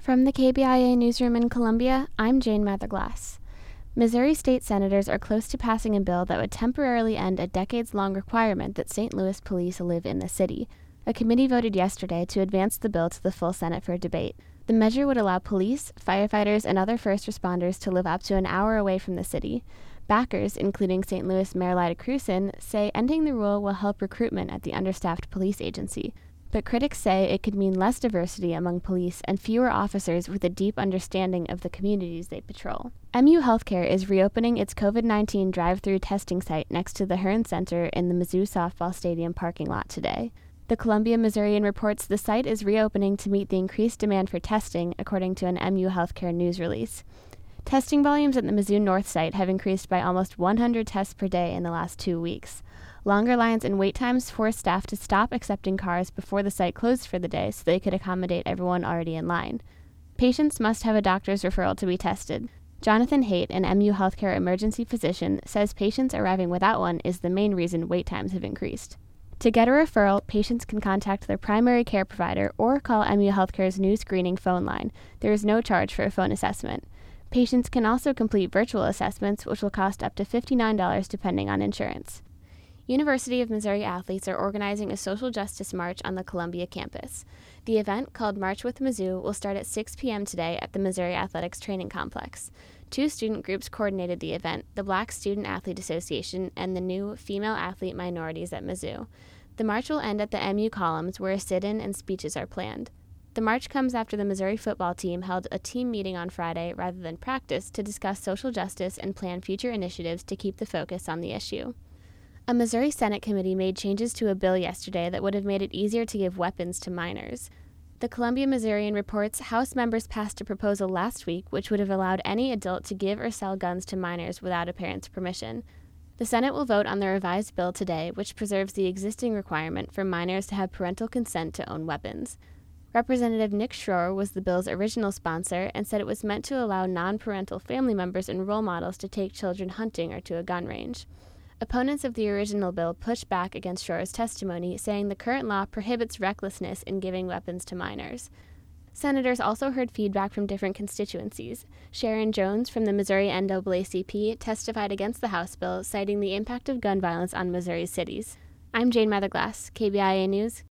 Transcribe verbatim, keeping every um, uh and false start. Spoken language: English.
From the K B I A newsroom in Columbia, I'm Jane Matherglass. Missouri state senators are close to passing a bill that would temporarily end a decades-long requirement that Saint Louis police live in the city. A committee voted yesterday to advance the bill to the full Senate for debate. The measure would allow police, firefighters, and other first responders to live up to an hour away from the city. Backers, including Saint Louis Mayor Lyda Krewson, say ending the rule will help recruitment at the understaffed police agency. But critics say it could mean less diversity among police and fewer officers with a deep understanding of the communities they patrol. M U Healthcare is reopening its COVID nineteen drive-through testing site next to the Hearn Center in the Mizzou softball stadium parking lot today. The Columbia Missourian reports the site is reopening to meet the increased demand for testing, according to an M U Healthcare news release. Testing volumes at the Mizzou North site have increased by almost one hundred tests per day in the last two weeks. Longer lines and wait times forced staff to stop accepting cars before the site closed for the day so they could accommodate everyone already in line. Patients must have a doctor's referral to be tested. Jonathan Haight, an M U Healthcare emergency physician, says patients arriving without one is the main reason wait times have increased. To get a referral, patients can contact their primary care provider or call M U Healthcare's new screening phone line. There is no charge for a phone assessment. Patients can also complete virtual assessments, which will cost up to fifty-nine dollars depending on insurance. University of Missouri athletes are organizing a social justice march on the Columbia campus. The event, called March with Mizzou, will start at six p.m. today at the Missouri Athletics Training Complex. Two student groups coordinated the event, the Black Student Athlete Association and the new Female Athlete Minorities at Mizzou. The march will end at the M U Columns, where a sit-in and speeches are planned. The march comes after the Missouri football team held a team meeting on Friday rather than practice to discuss social justice and plan future initiatives to keep the focus on the issue. A Missouri Senate committee made changes to a bill yesterday that would have made it easier to give weapons to minors. The Columbia Missourian reports House members passed a proposal last week which would have allowed any adult to give or sell guns to minors without a parent's permission. The Senate will vote on the revised bill today, which preserves the existing requirement for minors to have parental consent to own weapons. Representative Nick Schroer was the bill's original sponsor and said it was meant to allow non-parental family members and role models to take children hunting or to a gun range. Opponents of the original bill pushed back against Schroer's testimony, saying the current law prohibits recklessness in giving weapons to minors. Senators also heard feedback from different constituencies. Sharon Jones from the Missouri N double A C P testified against the House bill, citing the impact of gun violence on Missouri cities. I'm Jane Matherglass, K B I A News,